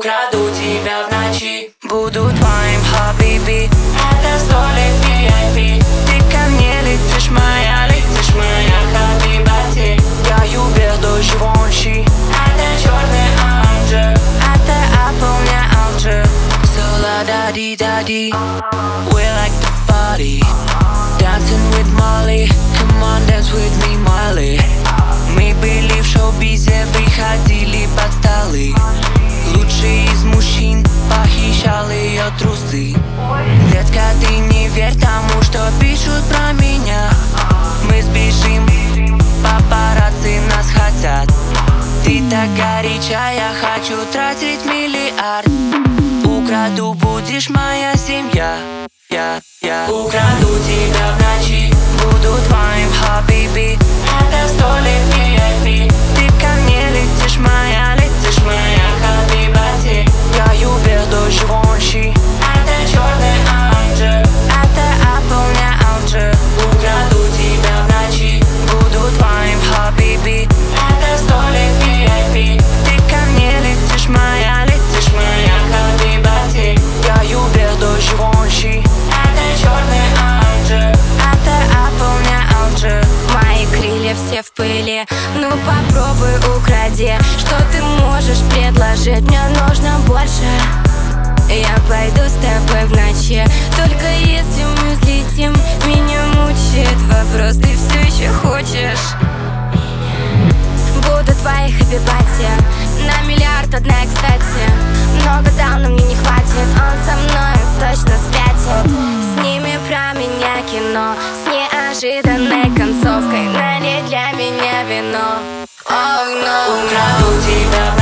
Украду тебя в ночи, буду твоим хабиби. Это столик VIP. Ты ко мне летишь моя хабибати. Я юбер до живонши. Это черный ангел, это Apple, не Alger. So la da di da di. We like the party, dancing with Molly. Come on, dance with me, Molly. Мы были в шоу-бизе, приходили под столы. Лучший из мужчин похищал ее трусы. Детка, ты не верь тому, что пишут про меня. Мы сбежим, папарацци нас хотят. Ты так горячая, я хочу тратить миллиард. Украду, будешь моя семья. Я украду тебя в ночи, буду твоим хабиби. Это столик VIP. Ты ко мне летишь моя хабибати. Я юбер до живонши. Это черный ангел, это Apple, не Alger. Украду тебя в ночи, буду твоим хабиби. Это столик VIP. Ты ко мне летишь моя хабибати. Я юбер до живонши. Это черный ангел, это Apple, не Alger. Мои крылья все в пыли, ну попробуй укради. Что ты можешь предложить? Мне нужно больше. Я пойду с тобой в ночи, только если мы взлетим. Меня мучает вопрос, ты все еще хочешь? Буду твоей хабибати, на миллиард одна, кстати. Много дал, но мне не хватит. Он со мной точно спятит. Сними про меня кино с неожиданной концовкой. Налей для меня вино. Oh no. Украду тебя в